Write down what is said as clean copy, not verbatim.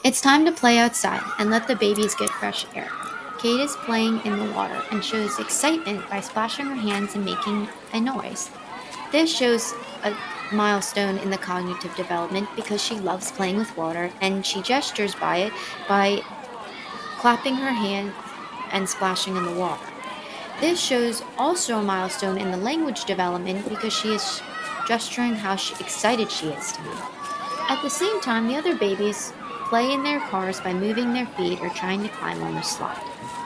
It's time to play outside and let the babies get fresh air. Kate is playing in the water and shows excitement by splashing her hands and making a noise. This shows a milestone in the cognitive development because she loves playing with water and she gestures by it by clapping her hands and splashing in the water. This shows also a milestone in the language development because she is gesturing how excited she is to be. At the same time, the other babies play in their cars by moving their feet or trying to climb on the slide.